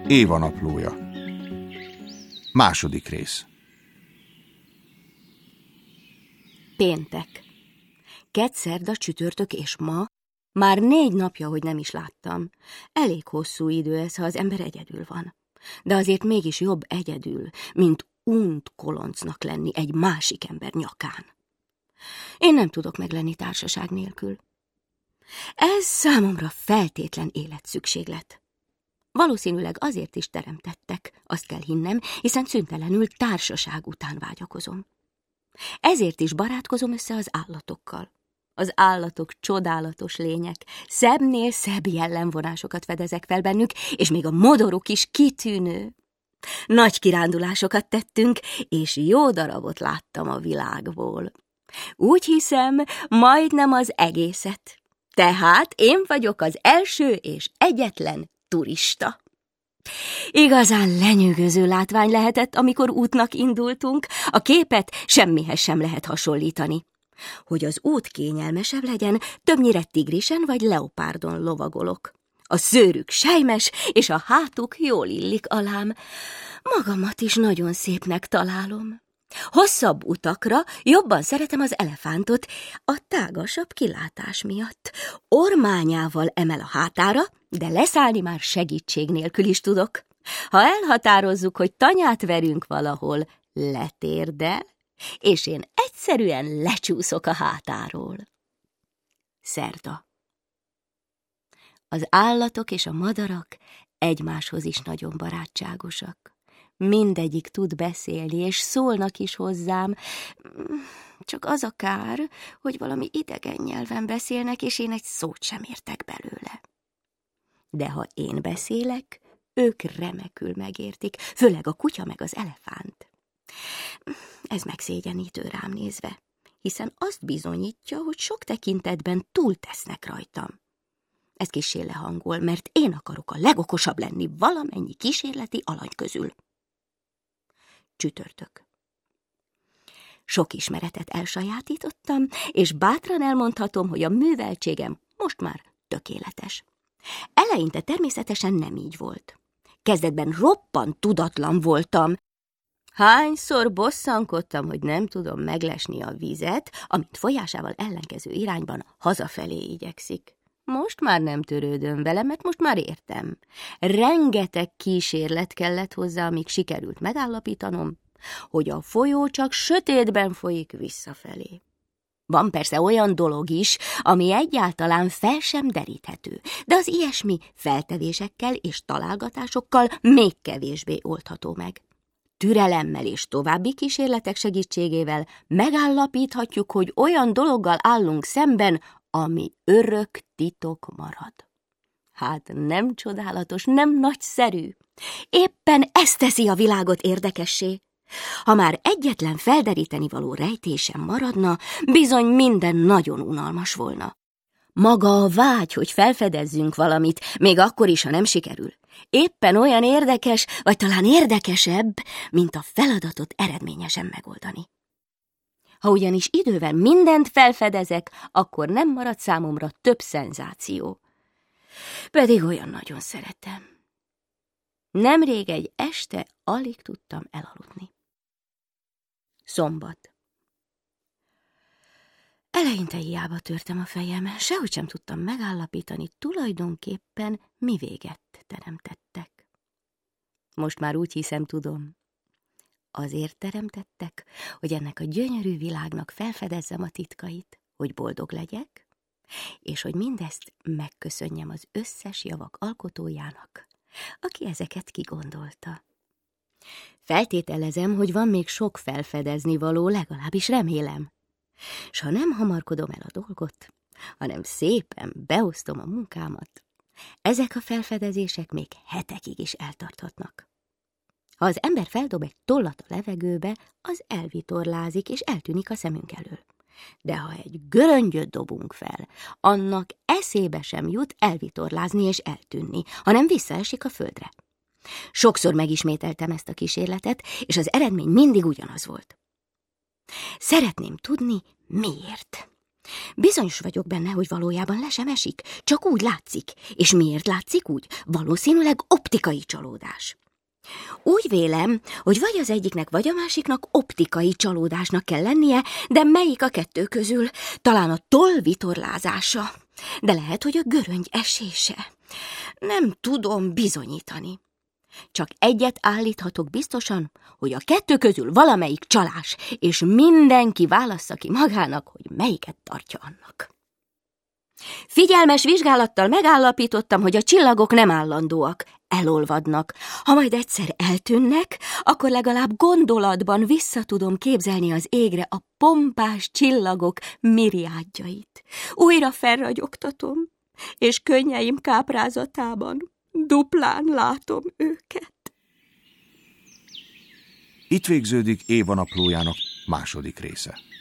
Éva naplója. Második rész. Péntek. Kettszerda, csütörtök és ma már 4 napja, hogy nem is láttam. Elég hosszú idő ez, ha az ember egyedül van. De azért mégis jobb egyedül, mint unt koloncnak lenni egy másik ember nyakán. Én nem tudok meglenni társaság nélkül. Ez számomra feltétlen életszükséglet. Valószínűleg azért is teremtettek, azt kell hinnem, hiszen szüntelenül társaság után vágyakozom. Ezért is barátkozom össze az állatokkal. Az állatok csodálatos lények, szebbnél szebb jellemvonásokat fedezek fel bennük, és még a modoruk is kitűnő. Nagy kirándulásokat tettünk, és jó darabot láttam a világból. Úgy hiszem, majdnem az egészet. Tehát én vagyok az első és egyetlen turista. Igazán lenyűgöző látvány lehetett, amikor útnak indultunk, a képet semmihez sem lehet hasonlítani. Hogy az út kényelmesebb legyen, többnyire tigrisen vagy leopárdon lovagolok. A szőrük selymes, és a hátuk jól illik alám. Magamat is nagyon szépnek találom. Hosszabb utakra jobban szeretem az elefántot, a tágasabb kilátás miatt. Ormányával emel a hátára, de leszállni már segítség nélkül is tudok. Ha elhatározzuk, hogy tanyát verünk valahol, letérdel, és én egyszerűen lecsúszok a hátáról. Szerda. Az állatok és a madarak egymáshoz is nagyon barátságosak. Mindegyik tud beszélni, és szólnak is hozzám. Csak az a kár, hogy valami idegen nyelven beszélnek, és én egy szót sem értek belőle. De ha én beszélek, ők remekül megértik, főleg a kutya meg az elefánt. Ez megszégyenítő rám nézve, hiszen azt bizonyítja, hogy sok tekintetben túltesznek rajtam. Ez kissé lehangol, mert én akarok a legokosabb lenni valamennyi kísérleti alany közül. Csütörtök. Sok ismeretet elsajátítottam, és bátran elmondhatom, hogy a műveltségem most már tökéletes. Eleinte természetesen nem így volt. Kezdetben roppant tudatlan voltam. Hányszor bosszankodtam, hogy nem tudom meglesni a vizet, amint folyásával ellenkező irányban hazafelé igyekszik. Most már nem törődöm vele, mert most már értem. Rengeteg kísérlet kellett hozzá, amíg sikerült megállapítanom, hogy a folyó csak sötétben folyik visszafelé. Van persze olyan dolog is, ami egyáltalán fel sem deríthető, de az ilyesmi feltevésekkel és találgatásokkal még kevésbé oldható meg. Türelemmel és további kísérletek segítségével megállapíthatjuk, hogy olyan dologgal állunk szemben, ami örök titok marad. Hát nem csodálatos, nem nagyszerű. Éppen ez teszi a világot érdekessé. Ha már egyetlen felderíteni való rejtésem maradna, bizony minden nagyon unalmas volna. Maga a vágy, hogy felfedezzünk valamit, még akkor is, ha nem sikerül, éppen olyan érdekes, vagy talán érdekesebb, mint a feladatot eredményesen megoldani. Ha ugyanis idővel mindent felfedezek, akkor nem marad számomra több szenzáció. Pedig olyan nagyon szeretem. Nemrég egy este alig tudtam elaludni. Szombat. Eleinte hiába törtem a fejem, sehogy sem tudtam megállapítani, tulajdonképpen mi véget teremtettek. Most már úgy hiszem, tudom. Azért teremtettek, hogy ennek a gyönyörű világnak felfedezzem a titkait, hogy boldog legyek, és hogy mindezt megköszönjem az összes javak alkotójának, aki ezeket kigondolta. Feltételezem, hogy van még sok felfedezni való, legalábbis remélem. S ha nem hamarkodom el a dolgot, hanem szépen beosztom a munkámat, ezek a felfedezések még hetekig is eltarthatnak. Ha az ember feldob egy tollat a levegőbe, az elvitorlázik és eltűnik a szemünk elől. De ha egy göröngyöt dobunk fel, annak eszébe sem jut elvitorlázni és eltűnni, hanem visszaesik a földre. Sokszor megismételtem ezt a kísérletet, és az eredmény mindig ugyanaz volt. Szeretném tudni, miért. Bizonyos vagyok benne, hogy valójában le sem esik, csak úgy látszik. És miért látszik úgy? Valószínűleg optikai csalódás. Úgy vélem, hogy vagy az egyiknek, vagy a másiknak optikai csalódásnak kell lennie, de melyik a kettő közül? Talán a toll vitorlázása, de lehet, hogy a göröngy esése. Nem tudom bizonyítani. Csak egyet állíthatok biztosan, hogy a kettő közül valamelyik csalás, és mindenki válassza ki magának, hogy melyiket tartja annak. Figyelmes vizsgálattal megállapítottam, hogy a csillagok nem állandóak, elolvadnak. Ha majd egyszer eltűnnek, akkor legalább gondolatban vissza tudom képzelni az égre a pompás csillagok miriádjait. Újra felragyogtatom, és könnyeim káprázatában duplán látom őket. Itt végződik Éva naplójának második része.